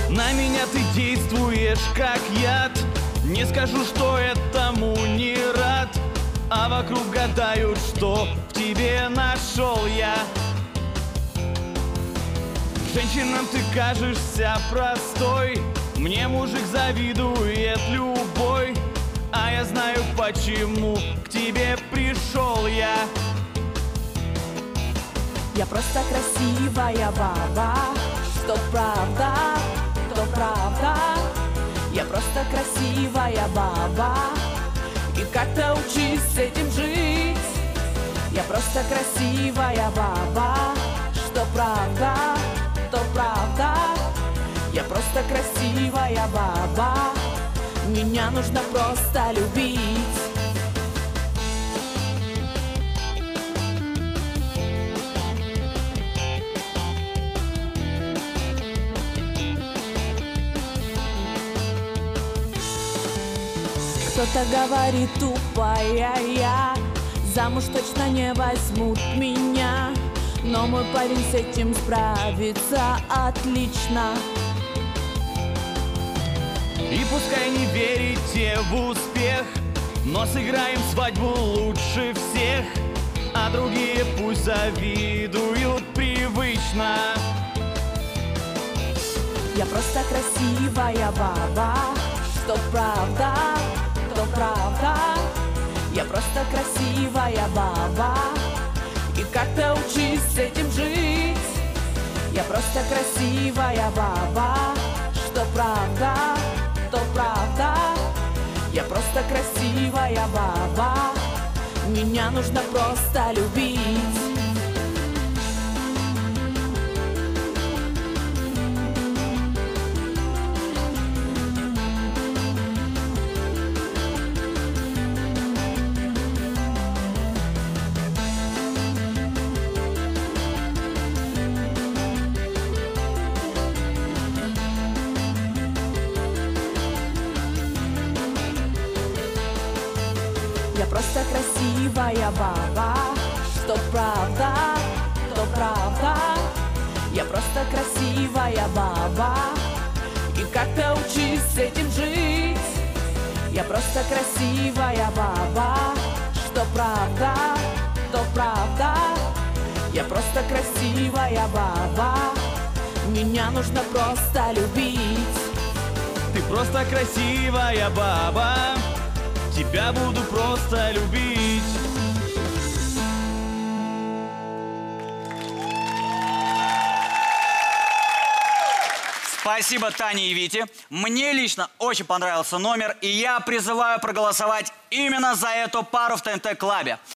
На меня ты действуешь как яд. Не скажу, что этому не рад, а вокруг гадают, что в тебе нашел я. Женщинам ты кажешься простой, мне мужик завидует любой, а я знаю, почему к тебе пришел я. Я просто красивая баба, что правда, то правда. Я просто красивая баба, и как-то учись с этим жить. Я просто красивая баба, что правда, то правда. Я просто красивая баба, меня нужно просто любить. Кто-то говорит, тупая я, замуж точно не возьмут меня, но мой парень с этим справится отлично. И пускай не верите в успех, но сыграем свадьбу лучше всех, а другие пусть завидуют привычно. Я просто красивая баба, что правда, то правда. Я просто красивая баба, и как-то учись с этим жить. Я просто красивая баба, что правда, то правда. Я просто красивая баба, меня нужно просто любить. Я просто красивая баба, что правда, то правда. Я просто красивая баба, и как-то учись с этим жить. Я просто красивая баба, что правда, то правда. Я просто красивая баба, меня нужно просто любить. Ты просто красивая баба, тебя буду просто любить. Спасибо Тане и Вите. Мне лично очень понравился номер, и я призываю проголосовать именно за эту пару в ТНТ Клабе.